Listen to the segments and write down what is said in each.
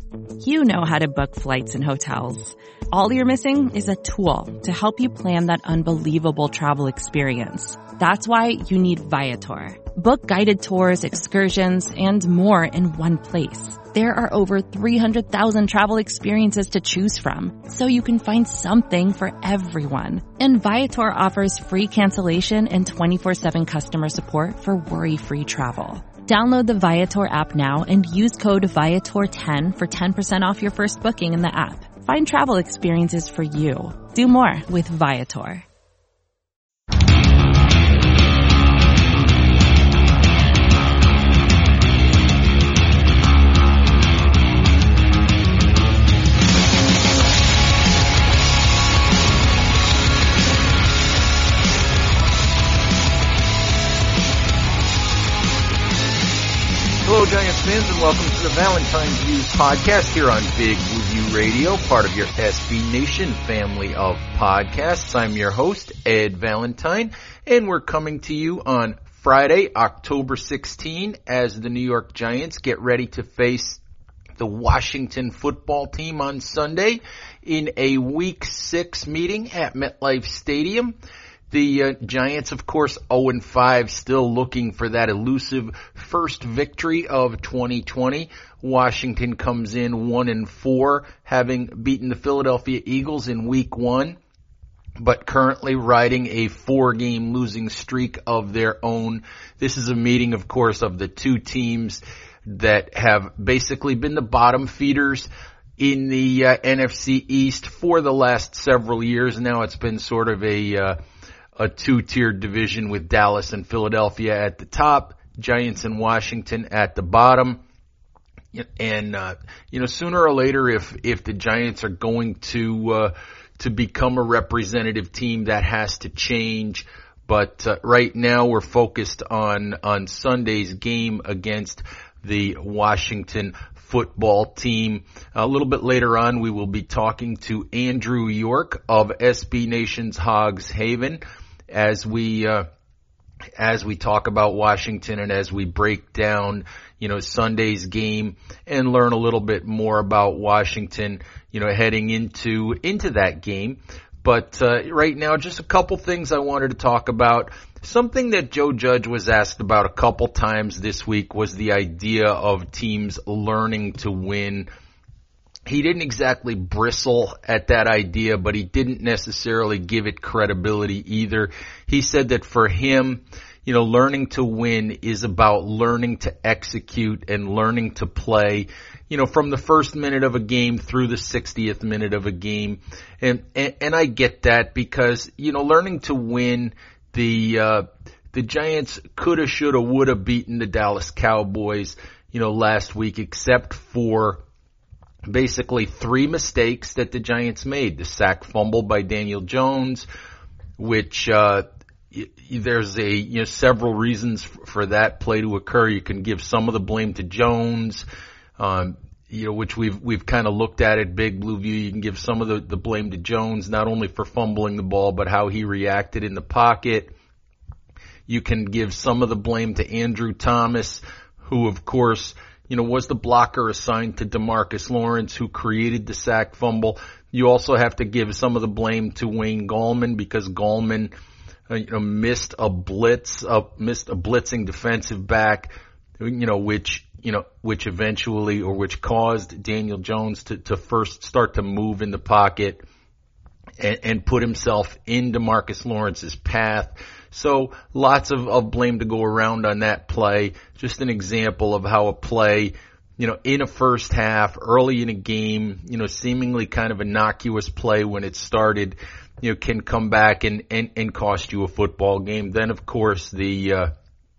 You know how to book flights and hotels. All you're missing is a tool to help you plan that unbelievable travel experience. That's why you need Viator. Book guided tours, excursions, and more in one place. There are over 300,000 travel experiences to choose from, so you can find something for everyone. And Viator offers free cancellation and 24/7 customer support for worry-free travel. Download the Viator app now and use code Viator10 for 10% off your first booking in the app. Find travel experiences for you. Do more with Viator. Hello, Giants fans, and welcome to the Valentine's Views podcast here on Big Blue View Radio, part of your SB Nation family of podcasts. I'm your host, Ed Valentine, and we're coming to you on Friday, October 16, as the New York Giants get ready to face the Washington football team on Sunday in a Week 6 meeting at MetLife Stadium. The Giants, of course, 0-5, still looking for that elusive first victory of 2020. Washington comes in 1-4, having beaten the Philadelphia Eagles in Week 1, but currently riding a 4-game losing streak of their own. This is a meeting, of course, of the two teams that have basically been the bottom feeders in the NFC East for the last several years. Now it's been sort of a two-tiered division with Dallas and Philadelphia at the top, Giants and Washington at the bottom. And, sooner or later, if the Giants are going to become a representative team, that has to change. But, right now we're focused on Sunday's game against the Washington football team. A little bit later on, we will be talking to Andrew York of SB Nation's Hogs Haven as we talk about Washington and as we break down, Sunday's game and learn a little bit more about Washington, heading into that game. But right now, just a couple things I wanted to talk about. Something that Joe Judge was asked about a couple times this week was the idea of teams learning to win. He didn't exactly bristle at that idea, but he didn't necessarily give it credibility either. He said that for him, learning to win is about learning to execute and learning to play, from the first minute of a game through the 60th minute of a game. And I get that because, learning to win, the Giants coulda, shoulda, woulda beaten the Dallas Cowboys, last week, except for basically 3 mistakes that the Giants made. The sack fumble by Daniel Jones, which there's several reasons for that play to occur. You can give some of the blame to Jones, which we've kind of looked at Big Blue View. You can give some of the blame to Jones, not only for fumbling the ball, but how he reacted in the pocket. You can give some of the blame to Andrew Thomas, who, of course, was the blocker assigned to DeMarcus Lawrence, who created the sack fumble. You also have to give some of the blame to Wayne Gallman because Gallman, missed a blitzing defensive back, which eventually, or which caused Daniel Jones to first start to move in the pocket and put himself in DeMarcus Lawrence's path. So lots of blame to go around on that play. Just an example of how a play, in a first half, early in a game, seemingly kind of innocuous play when it started, can come back and cost you a football game. Then, of course, the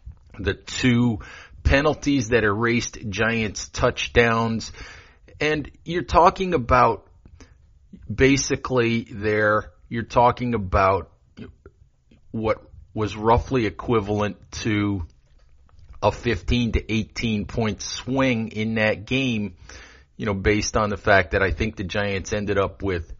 2 penalties that erased Giants touchdowns. And you're talking about basically you're talking about what was roughly equivalent to a 15 to 18 point swing in that game, based on the fact that I think the Giants ended up with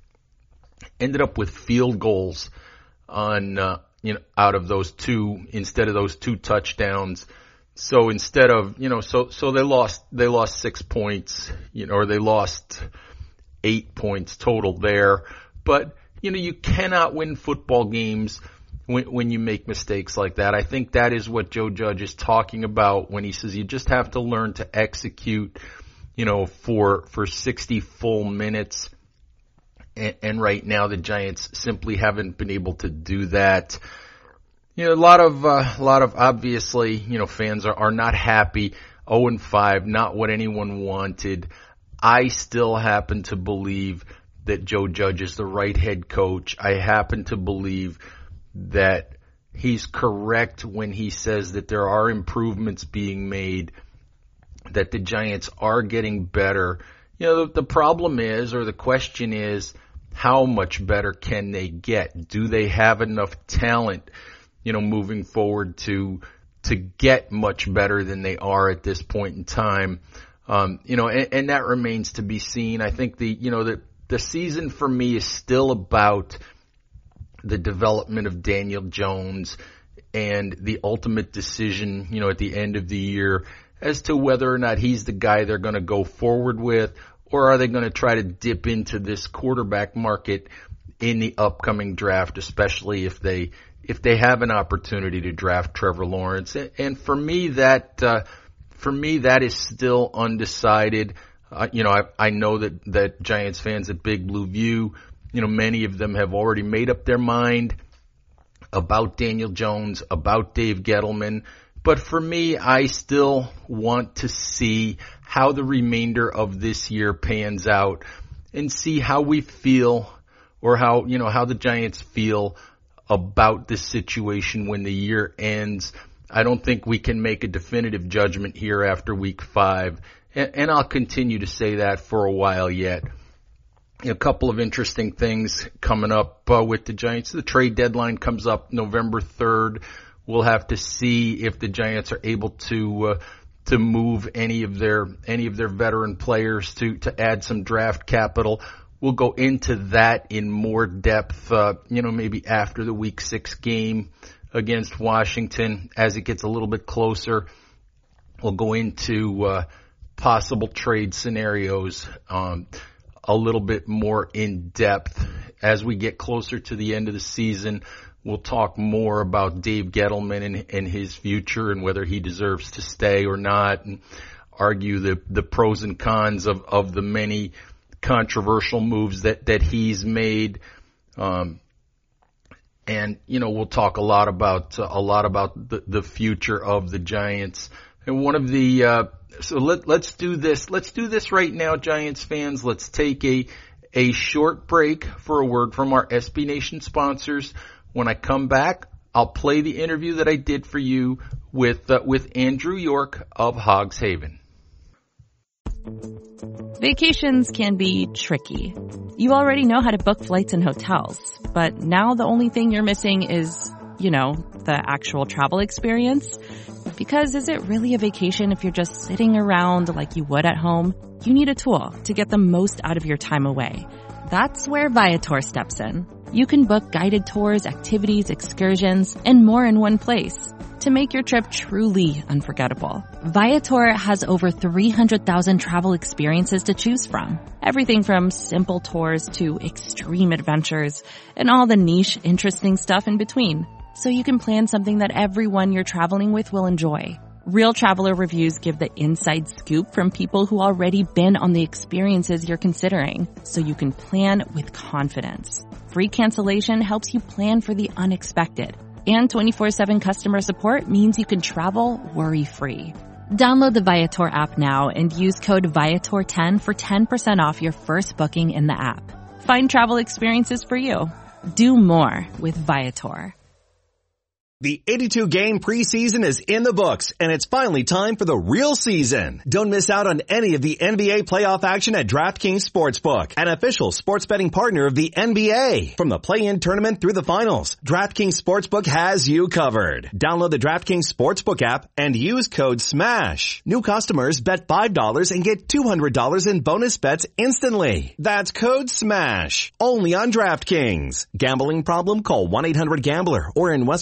field goals on, out of those 2, instead of those 2 touchdowns, So instead of, so they lost 6 points, or they lost 8 points total there. But, you cannot win football games when you make mistakes like that. I think that is what Joe Judge is talking about when he says you just have to learn to execute, for 60 full minutes. And right now the Giants simply haven't been able to do that. A lot of obviously, fans are not happy. 0-5, not what anyone wanted. I still happen to believe that Joe Judge is the right head coach. I happen to believe that he's correct when he says that there are improvements being made, that the Giants are getting better. The problem is, or the question is, how much better can they get? Do they have enough talent, moving forward to get much better than they are at this point in time? And that remains to be seen. I think the season for me is still about the development of Daniel Jones and the ultimate decision, at the end of the year as to whether or not he's the guy they're going to go forward with, or are they going to try to dip into this quarterback market in the upcoming draft, especially if they have an opportunity to draft Trevor Lawrence. And for me that is still undecided. I know that Giants fans at Big Blue View, many of them have already made up their mind about Daniel Jones, about Dave Gettleman. But for me, I still want to see how the remainder of this year pans out and see how we feel, or how the Giants feel about this situation when the year ends. I don't think we can make a definitive judgment here after week 5. And I'll continue to say that for a while yet. A couple of interesting things coming up with the Giants. The trade deadline comes up November 3rd. We'll have to see if the Giants are able to move any of their veteran players to add some draft capital. We'll go into that in more depth, maybe after the week 6 game against Washington. As it gets a little bit closer, we'll go into possible trade scenarios a little bit more in depth. As we get closer to the end of the season, we'll talk more about Dave Gettleman and his future and whether he deserves to stay or not, and argue the pros and cons of the many controversial moves that he's made. And we'll talk a lot about the future of the Giants. And one of the let's do this right now, Giants fans. Let's take a short break for a word from our SB Nation sponsors. When I come back, I'll play the interview that I did for you with Andrew York of Hogs Haven. Vacations can be tricky. You already know how to book flights and hotels, but now the only thing you're missing is, the actual travel experience. Because is it really a vacation if you're just sitting around like you would at home? You need a tool to get the most out of your time away. That's where Viator steps in. You can book guided tours, activities, excursions, and more in one place to make your trip truly unforgettable. Viator has over 300,000 travel experiences to choose from. Everything from simple tours to extreme adventures and all the niche, interesting stuff in between. So you can plan something that everyone you're traveling with will enjoy. Real traveler reviews give the inside scoop from people who already been on the experiences you're considering, so you can plan with confidence. Free cancellation helps you plan for the unexpected. And 24/7 customer support means you can travel worry-free. Download the Viator app now and use code Viator10 for 10% off your first booking in the app. Find travel experiences for you. Do more with Viator. The 82-game preseason is in the books, and it's finally time for the real season. Don't miss out on any of the NBA playoff action at DraftKings Sportsbook, an official sports betting partner of the NBA. From the play-in tournament through the finals, DraftKings Sportsbook has you covered. Download the DraftKings Sportsbook app and use code SMASH. New customers bet $5 and get $200 in bonus bets instantly. That's code SMASH. Only on DraftKings. Gambling problem? Call 1-800-GAMBLER, or in West Virginia,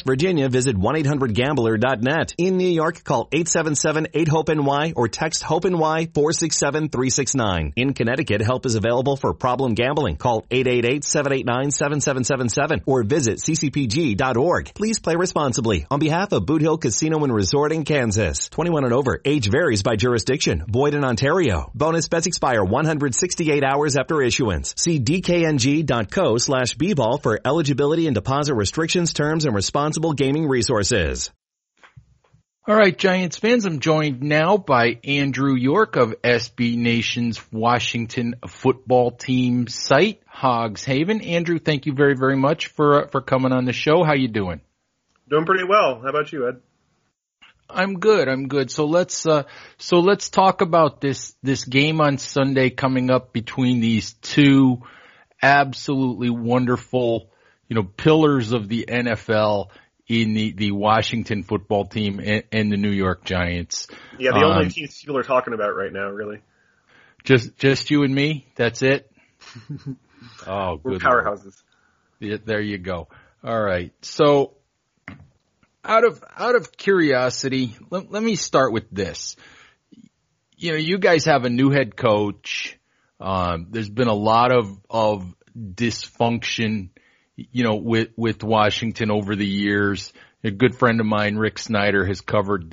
California, visit 1-800-GAMBLER.net. In New York, call 877-8-HOPE-NY or text HOPE-NY 467-369. In Connecticut, help is available for problem gambling. Call 888-789-7777 or visit ccpg.org. Please play responsibly. On behalf of Boot Hill Casino and Resort in Kansas. 21 and over. Age varies by jurisdiction. Void in Ontario. Bonus bets expire 168 hours after issuance. See dkng.co/bball for eligibility and deposit restrictions, terms, and responsible gaming resources. All right, Giants fans, I'm joined now by Andrew York of SB Nation's Washington football team site, Hogs Haven. Andrew, thank you very, very much for coming on the show. How you doing? Doing pretty well. How about you, Ed? I'm good. So let's talk about this game on Sunday coming up between these two absolutely wonderful, pillars of the NFL in the Washington football team and the New York Giants. Yeah, the only teams people are talking about right now, really. Just you and me? That's it? Oh, we're good. Powerhouses. Yeah, there you go. All right. So out of curiosity, let me start with this. You guys have a new head coach. There's been a lot of dysfunction, with Washington over the years. A good friend of mine, Rick Snyder, has covered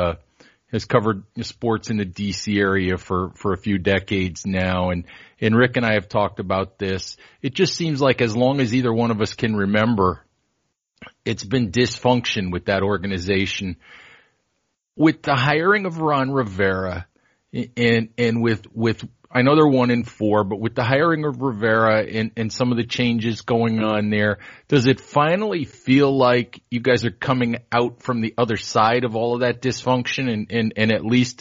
sports in the DC area for a few decades now. And Rick and I have talked about this. It just seems like as long as either one of us can remember, it's been dysfunction with that organization. With the hiring of Ron Rivera and with I know they're 1-4, but with the hiring of Rivera and some of the changes going on there, does it finally feel like you guys are coming out from the other side of all of that dysfunction and at least,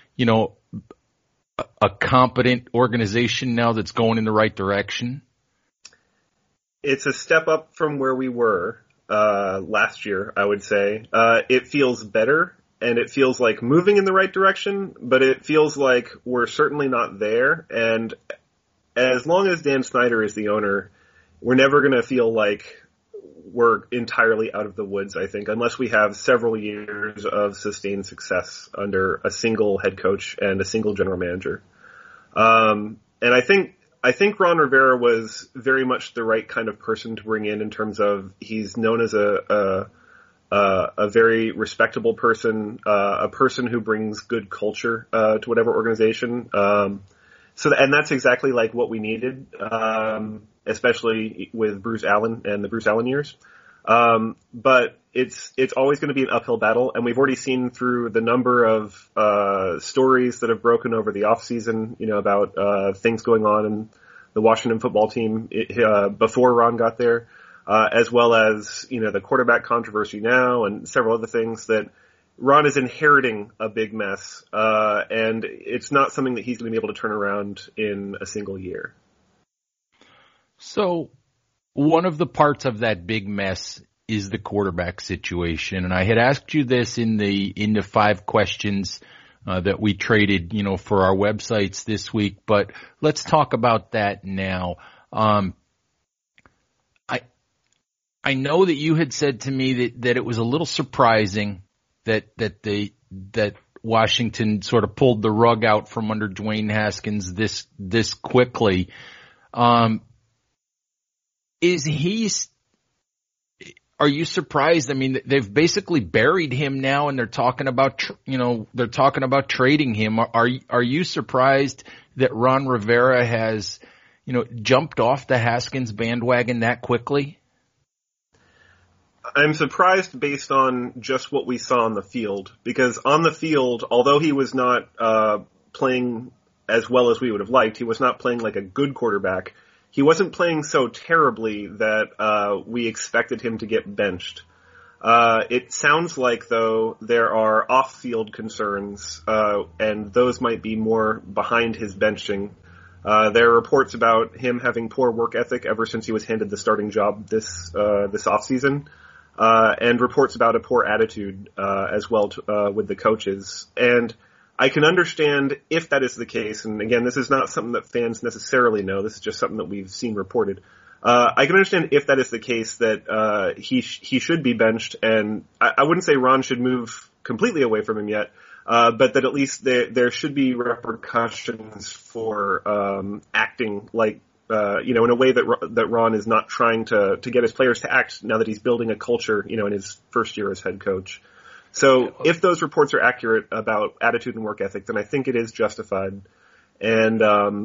a competent organization now that's going in the right direction? It's a step up from where we were last year, I would say. It feels better. And it feels like moving in the right direction, but it feels like we're certainly not there. And as long as Dan Snyder is the owner, we're never going to feel like we're entirely out of the woods, I think, unless we have several years of sustained success under a single head coach and a single general manager. And I think Ron Rivera was very much the right kind of person to bring in terms of he's known as a very respectable person, a person who brings good culture to whatever organization. And that's exactly like what we needed, especially with Bruce Allen and the Bruce Allen years. But it's always going to be an uphill battle, and we've already seen through the number of stories that have broken over the offseason, about things going on in the Washington football team before Ron got there. As well as, the quarterback controversy now and several other things that Ron is inheriting a big mess. And it's not something that he's going to be able to turn around in a single year. So one of the parts of that big mess is the quarterback situation. And I had asked you this in the 5 questions that we traded, for our websites this week, but let's talk about that now. I know that you had said to me that it was a little surprising that Washington sort of pulled the rug out from under Dwayne Haskins this quickly. Are you surprised? I mean, they've basically buried him now, and they're talking about trading him. Are you surprised that Ron Rivera has, jumped off the Haskins bandwagon that quickly? I'm surprised based on just what we saw on the field, because on the field, although he was not playing as well as we would have liked, he was not playing like a good quarterback. He wasn't playing so terribly that we expected him to get benched. It sounds like, though, there are off-field concerns, and those might be more behind his benching. There are reports about him having poor work ethic ever since he was handed the starting job this offseason. And reports about a poor attitude as well with the coaches. And I can understand if that is the case, and again, this is not something that fans necessarily know, this is just something that we've seen reported. I can understand if that is the case that he should be benched, and I wouldn't say Ron should move completely away from him yet, but that at least there should be repercussions for acting like in a way that Ron is not trying to get his players to act now that he's building a culture, in his first year as head coach. So if those reports are accurate about attitude and work ethic, then I think it is justified. And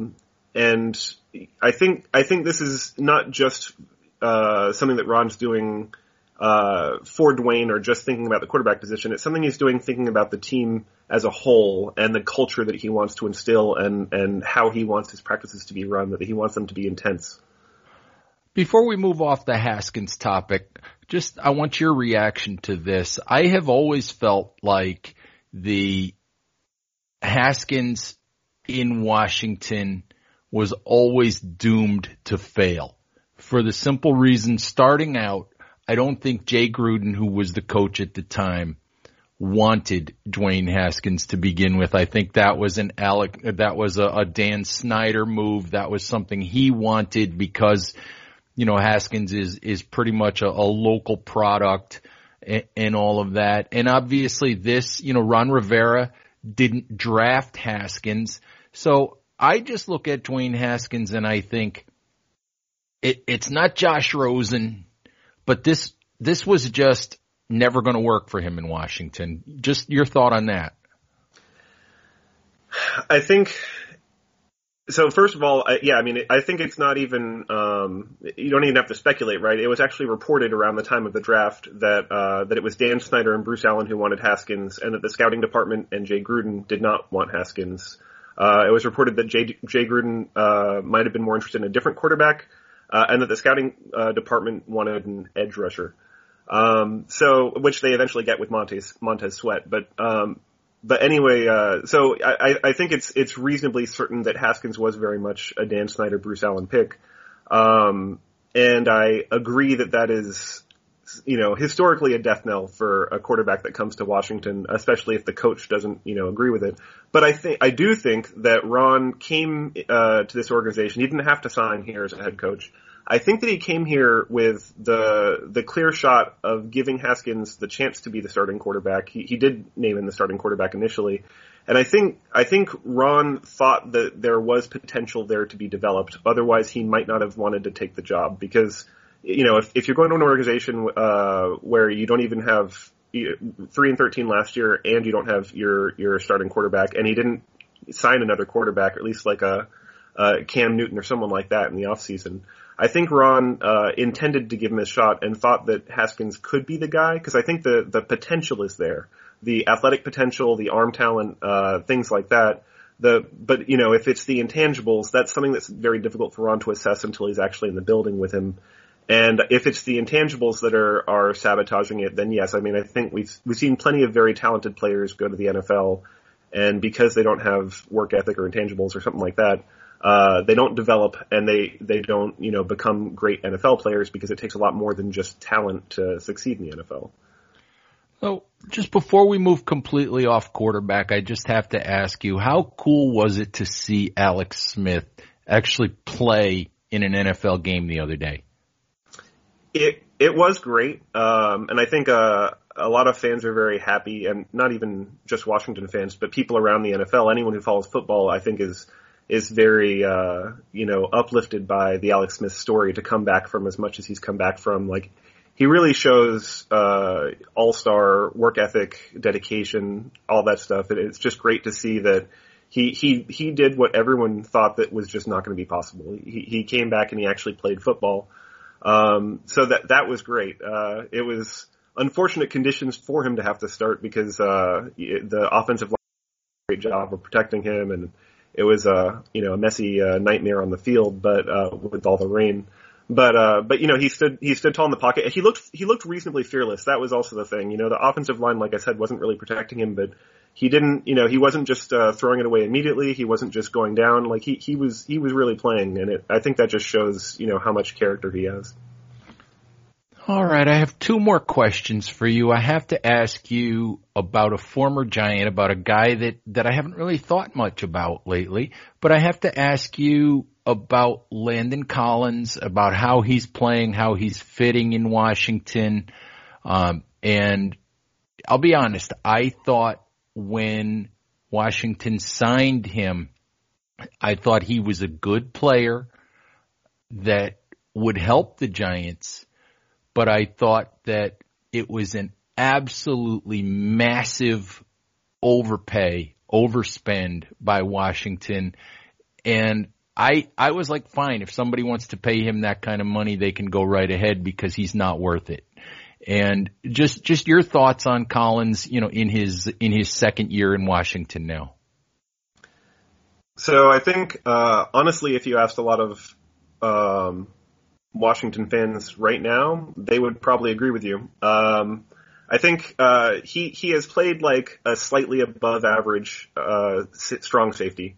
I think this is not just something that Ron's doing for Dwayne or just thinking about the quarterback position. It's something he's doing thinking about the team as a whole and the culture that he wants to instill and how he wants his practices to be run, that he wants them to be intense. Before we move off the Haskins topic, I want your reaction to this. I have always felt like the Haskins in Washington was always doomed to fail for the simple reason, starting out, I don't think Jay Gruden, who was the coach at the time, wanted Dwayne Haskins to begin with. I think that was a Dan Snyder move. That was something he wanted because, Haskins is pretty much a local product and all of that. And obviously this, Ron Rivera didn't draft Haskins. So I just look at Dwayne Haskins and I think it's not Josh Rosen, but this was just never going to work for him in Washington. Just your thought on that. I think so. First of all, I think it's not even. You don't even have to speculate, right? It was actually reported around the time of the draft that it was Dan Snyder and Bruce Allen who wanted Haskins, and that the scouting department and Jay Gruden did not want Haskins. It was reported that Jay Gruden might have been more interested in a different quarterback, and that the scouting department wanted an edge rusher. Which they eventually get with Montez Sweat, but anyway, so I think it's reasonably certain that Haskins was very much a Dan Snyder, Bruce Allen pick. And I agree that is, historically a death knell for a quarterback that comes to Washington, especially if the coach doesn't, agree with it. But I do think that Ron came, to this organization. He didn't have to sign here as a head coach. I think that he came here with the clear shot of giving Haskins the chance to be the starting quarterback. He did name him the starting quarterback initially. And I think Ron thought that there was potential there to be developed. Otherwise, he might not have wanted to take the job because, if you're going to an organization, where you don't even have 3-13 last year and you don't have your starting quarterback, and he didn't sign another quarterback, or at least like a Cam Newton or someone like that in the offseason. I think Ron intended to give him a shot and thought that Haskins could be the guy because I think the potential is there, the athletic potential, the arm talent, things like that. But if it's the intangibles, that's something that's very difficult for Ron to assess until he's actually in the building with him. And if it's the intangibles that are sabotaging it, then yes, I think we've seen plenty of very talented players go to the NFL, and because they don't have work ethic or intangibles or something like that, they don't develop and they don't, become great NFL players because it takes a lot more than just talent to succeed in the NFL. So just before we move completely off quarterback, I just have to ask you, how cool was it to see Alex Smith actually play in an NFL game the other day? It was great. And I think, a lot of fans are very happy, and not even just Washington fans, but people around the NFL, anyone who follows football, I think is very, uplifted by the Alex Smith story to come back from as much as he's come back from. Like, he really shows, all-star work ethic, dedication, all that stuff. And it's just great to see that he did what everyone thought that was just not going to be possible. He came back and he actually played football. So that was great. It was unfortunate conditions for him to have to start because, the offensive line did a great job of protecting him, and it was a messy nightmare on the field, but with all the rain. But he stood tall in the pocket. He looked reasonably fearless. That was also the thing. The offensive line, like I said, wasn't really protecting him, but he didn't. He wasn't just throwing it away immediately. He wasn't just going down. Like he was really playing, and I think that just shows how much character he has. All right, I have two more questions for you. I have to ask you about a former Giant, about a guy that I haven't really thought much about lately, but I have to ask you about Landon Collins, about how he's playing, how he's fitting in Washington. And I'll be honest, I thought when Washington signed him, I thought he was a good player that would help the Giants, but I thought that it was an absolutely massive overspend by Washington. And I was like, fine, if somebody wants to pay him that kind of money, they can go right ahead because he's not worth it. And just your thoughts on Collins, in his second year in Washington now. So I think, honestly, if you asked a lot of Washington fans right now, they would probably agree with you. I think he has played like a slightly above average strong safety.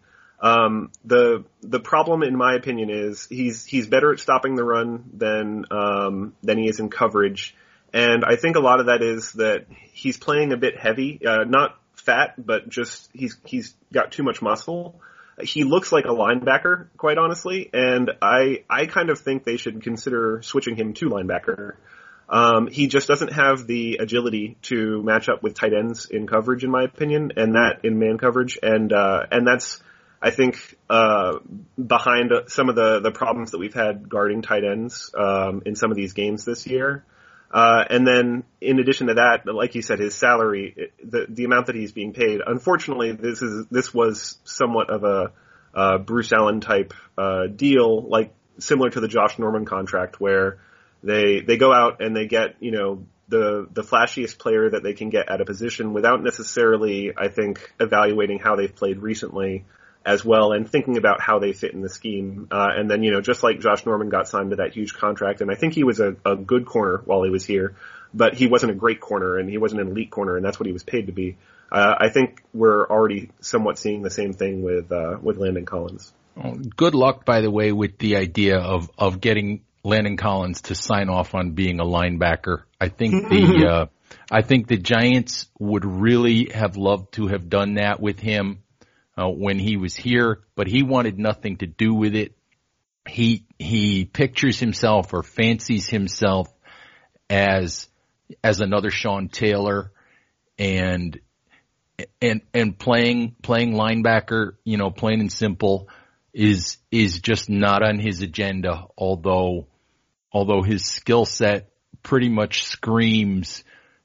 The problem, in my opinion, is he's better at stopping the run than he is in coverage. And I think a lot of that is that he's playing a bit heavy, not fat, but just he's got too much muscle. He looks like a linebacker, quite honestly, and I kind of think they should consider switching him to linebacker. He just doesn't have the agility to match up with tight ends in coverage, in my opinion, and that in man coverage, and that's, I think, behind some of the problems that we've had guarding tight ends in some of these games this year. And then, in addition to that, like you said, his salary, the amount that he's being paid. Unfortunately, this was somewhat of a Bruce Allen type deal, like similar to the Josh Norman contract, where they go out and they get the flashiest player that they can get at a position without necessarily, I think, evaluating how they've played recently as well and thinking about how they fit in the scheme. And then, just like Josh Norman got signed to that huge contract, and I think he was a good corner while he was here, but he wasn't a great corner and he wasn't an elite corner, and that's what he was paid to be. I think we're already somewhat seeing the same thing with Landon Collins. Well, good luck, by the way, with the idea of getting Landon Collins to sign off on being a linebacker. I think the Giants would really have loved to have done that with him when he was here, but he wanted nothing to do with it. He pictures himself or fancies himself as another Sean Taylor, and playing linebacker, plain and simple, is just not on his agenda. Although his skill set pretty much screams,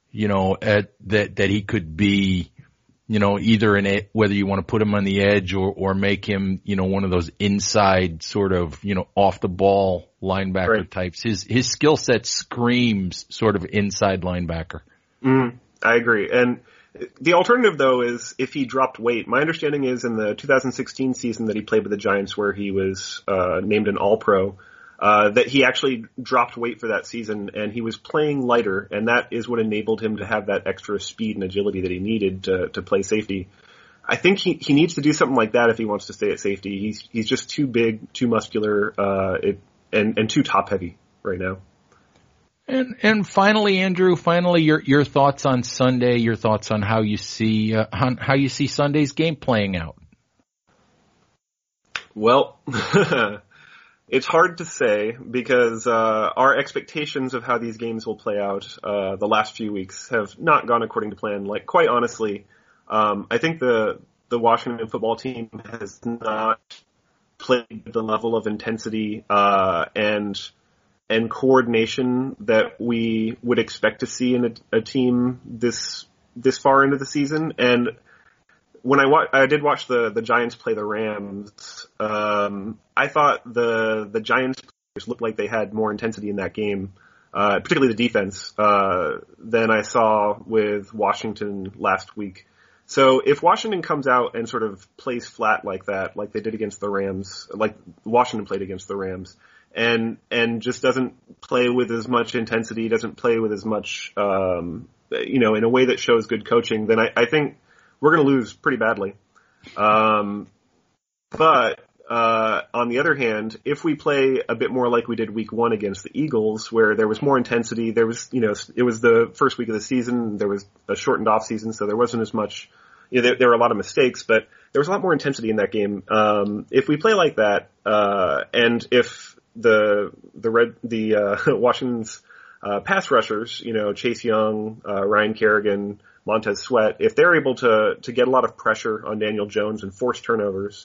that he could be, either whether you want to put him on the edge or make him, one of those inside sort of, off the ball linebacker types. His skill set screams sort of inside linebacker. I agree. And the alternative, though, is if he dropped weight. My understanding is in the 2016 season that he played with the Giants, where he was named an All-Pro, that he actually dropped weight for that season, and he was playing lighter, and that is what enabled him to have that extra speed and agility that he needed to play safety. I think he needs to do something like that if he wants to stay at safety. He's just too big, too muscular, and too top-heavy right now. And finally, Andrew, your thoughts on Sunday, your thoughts on how you see Sunday's game playing out. Well, it's hard to say because our expectations of how these games will play out the last few weeks have not gone according to plan. Like, quite honestly, I think the Washington football team has not played the level of intensity and coordination that we would expect to see in a team this far into the season. And when I did watch the Giants play the Rams, I thought the Giants players looked like they had more intensity in that game, particularly the defense, than I saw with Washington last week. So if Washington comes out and sort of plays flat like that, like they did against the Rams, like Washington played against the Rams, and just doesn't play with as much intensity, doesn't play with as much, in a way that shows good coaching, then I think we're going to lose pretty badly. But on the other hand, if we play a bit more like we did week 1 against the Eagles, where there was more intensity, there was, it was the first week of the season, there was a shortened off season, so there wasn't as much, there were a lot of mistakes, but there was a lot more intensity in that game. If we play like that, and if the Washington's pass rushers, Chase Young, Ryan Kerrigan, Montez Sweat, if they're able to get a lot of pressure on Daniel Jones and force turnovers,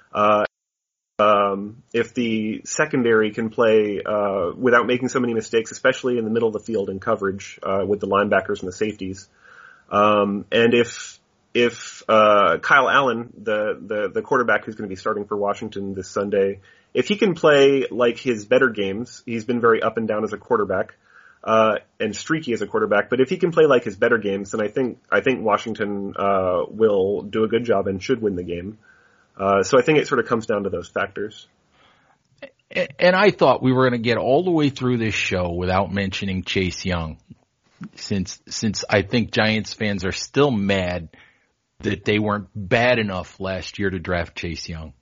if the secondary can play without making so many mistakes, especially in the middle of the field in coverage with the linebackers and the safeties, and if Kyle Allen, the quarterback who's going to be starting for Washington this Sunday, if he can play like his better games, he's been very up and down as a quarterback and streaky as a quarterback, but if he can play like his better games, then I think Washington will do a good job and should win the game. So I think it sort of comes down to those factors. And I thought we were going to get all the way through this show without mentioning Chase Young, since I think Giants fans are still mad that they weren't bad enough last year to draft Chase Young.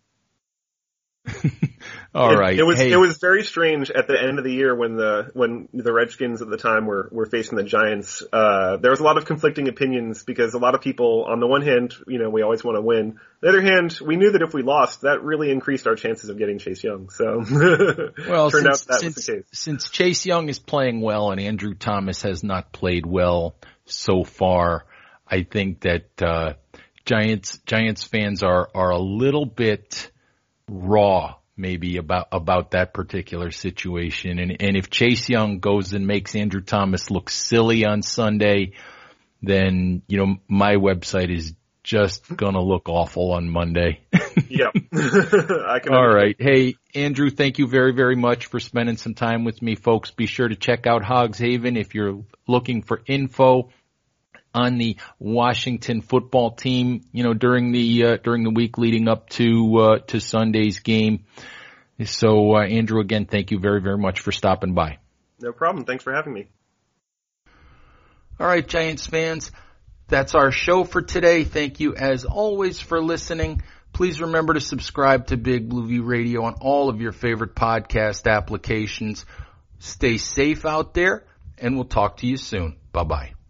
All right. It was very strange at the end of the year when the Redskins at the time were facing the Giants. There was a lot of conflicting opinions because a lot of people, on the one hand, we always want to win. On the other hand, we knew that if we lost, that really increased our chances of getting Chase Young. So, well, turned out that was the case. Since Chase Young is playing well and Andrew Thomas has not played well so far, I think that Giants fans are a little bit raw maybe about that particular situation. And if Chase Young goes and makes Andrew Thomas look silly on Sunday, then, my website is just going to look awful on Monday. Yep. All right. Hey, Andrew, thank you very, very much for spending some time with me. Folks, be sure to check out Hogs Haven if you're looking for info on the Washington football team, during the week leading up to Sunday's game. So, Andrew, again, thank you very, very much for stopping by. No problem. Thanks for having me. All right, Giants fans, that's our show for today. Thank you, as always, for listening. Please remember to subscribe to Big Blue View Radio on all of your favorite podcast applications. Stay safe out there, and we'll talk to you soon. Bye-bye.